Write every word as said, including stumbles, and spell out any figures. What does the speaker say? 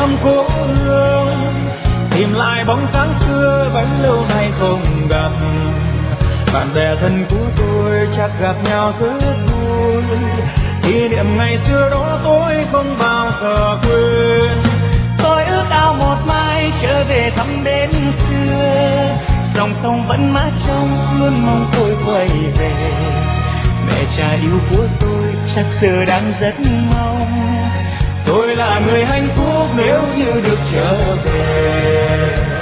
thăm cố hương, tìm lại bóng dáng xưa vẫn lâu nay không gặp. Bạn bè thân của tôi chắc gặp nhau rất vui, kỷ niệm ngày xưa đó tôi không bao giờ quên. Tôi ước ao một mai trở về thăm đến xưa, dòng sông vẫn mát trong luôn mong tôi quay về. Mẹ cha yêu của tôi chắc giờ đang rất mong tôi là người hạnh phúc nếu như được trở về.